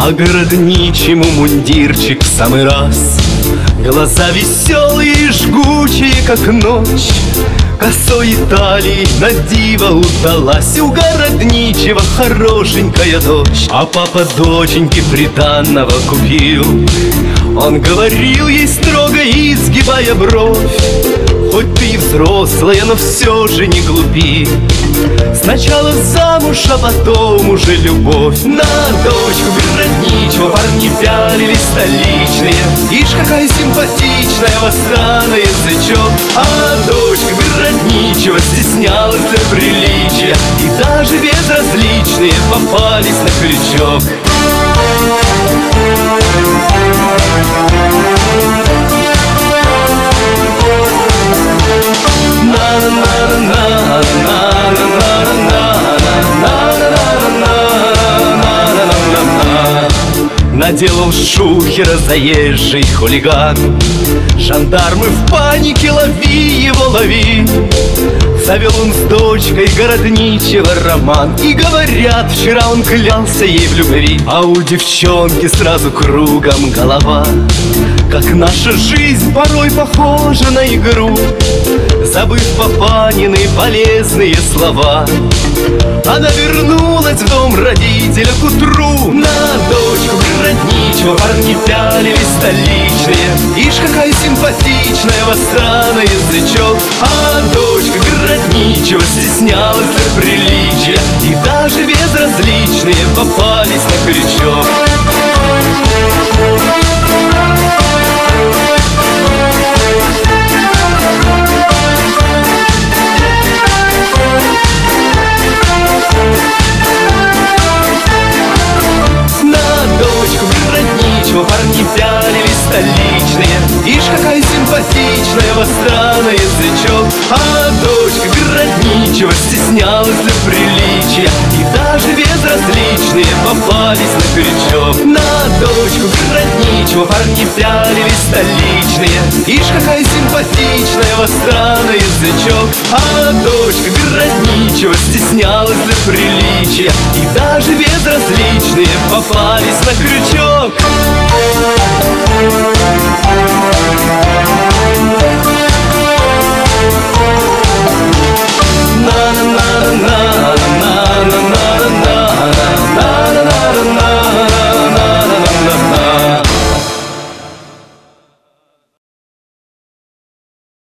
А городничему мундирчик в самый раз. Глаза веселые и жгучие, как ночь. Косой талии на диво удалась. У городничего хорошенькая дочь. А папа доченьке приданного купил. Он говорил ей строго, изгибая бровь: хоть ты и взрослая, но все же не глупи. Сначала замуж, а потом уже любовь. На дочку городничего парни пялились столичные. Ишь, какая симпатичная, востра на язычок. А дочка городничего стеснялась для приличия, и даже безразличные попались на крючок. Наделал шухера заезжий хулиган. Жандармы в панике: лови его, лови. Завел он с дочкой городничего роман. И говорят, вчера он клялся ей в любви. А у девчонки сразу кругом голова. Как наша жизнь порой похожа на игру. Забыв папанины полезные слова, она вернулась в дом родителя к утру. На дочку городничего парни пялились столичные. Ишь, какая симпатичная, востра на язычок. А дочка городничего стеснялась для приличия, и даже безразличные попались на крючок. Парни пялились столичные. Ишь, какая симпатичная, востра на язычок. А дочка городничего стеснялась для приличия, и даже безразличные попались на крючок. На дочку городничего парни пялились столичные. Ишь, какая симпатичная, востра на язычок. А дочка городничего стеснялась для приличия, и даже безразличные попались на крючок.